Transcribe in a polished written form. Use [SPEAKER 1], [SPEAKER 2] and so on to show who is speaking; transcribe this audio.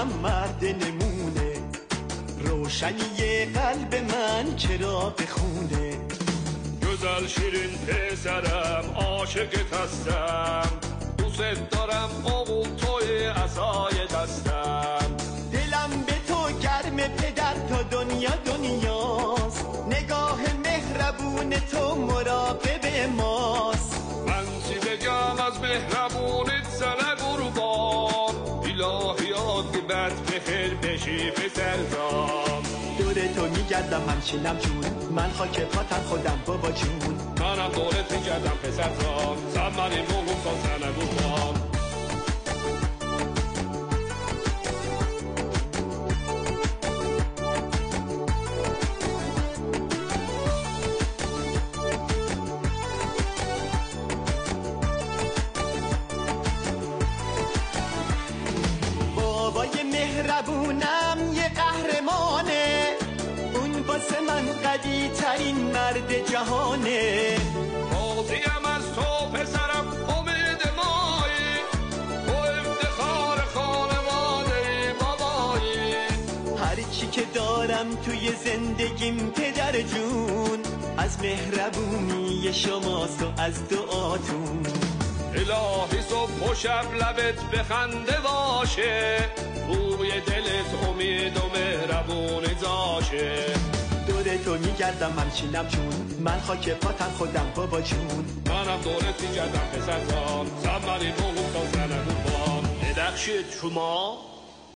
[SPEAKER 1] منم مرد نمونه، روشنی قلب من چراغ خونه.
[SPEAKER 2] گزل شیرین پسرم عاشقت هستم، دوست دارم قبول توی عصای دستم.
[SPEAKER 1] دلم به تو گرم پدر تا دنیا دنیاست، نگاه مهربون تو مراقب ماست.
[SPEAKER 2] من چی بگم از مهربونت زنه قربان، الهیات بد بخیر بشی پسرزام.
[SPEAKER 1] دور تو میگردم همچینم جون، من خاک پاتم خودم بابا جون.
[SPEAKER 2] منم دورت میگردم پسرزام، زمانی بگم تا زنه قربان.
[SPEAKER 1] بابای مهربونم یه قهرمانه، اون واسه من قوی ترین مرد جهانه.
[SPEAKER 2] راضیم از تو پسرم امید مایی، تو افتخار خانواده بابایی.
[SPEAKER 1] هر چی که دارم توی زندگیم پدر جون، از مهربونی شماست و از دعاتون.
[SPEAKER 2] الهی صبح و شب لبت بخنده باشه، روی دلت امید و مهربون زاشه.
[SPEAKER 1] دور تو میگردم همچینم جون، من خاک پاتم خودم بابا جون.
[SPEAKER 2] منم دورت میگردم پسرزام، زمانی بگم تا زنه قربان. بدخشید شما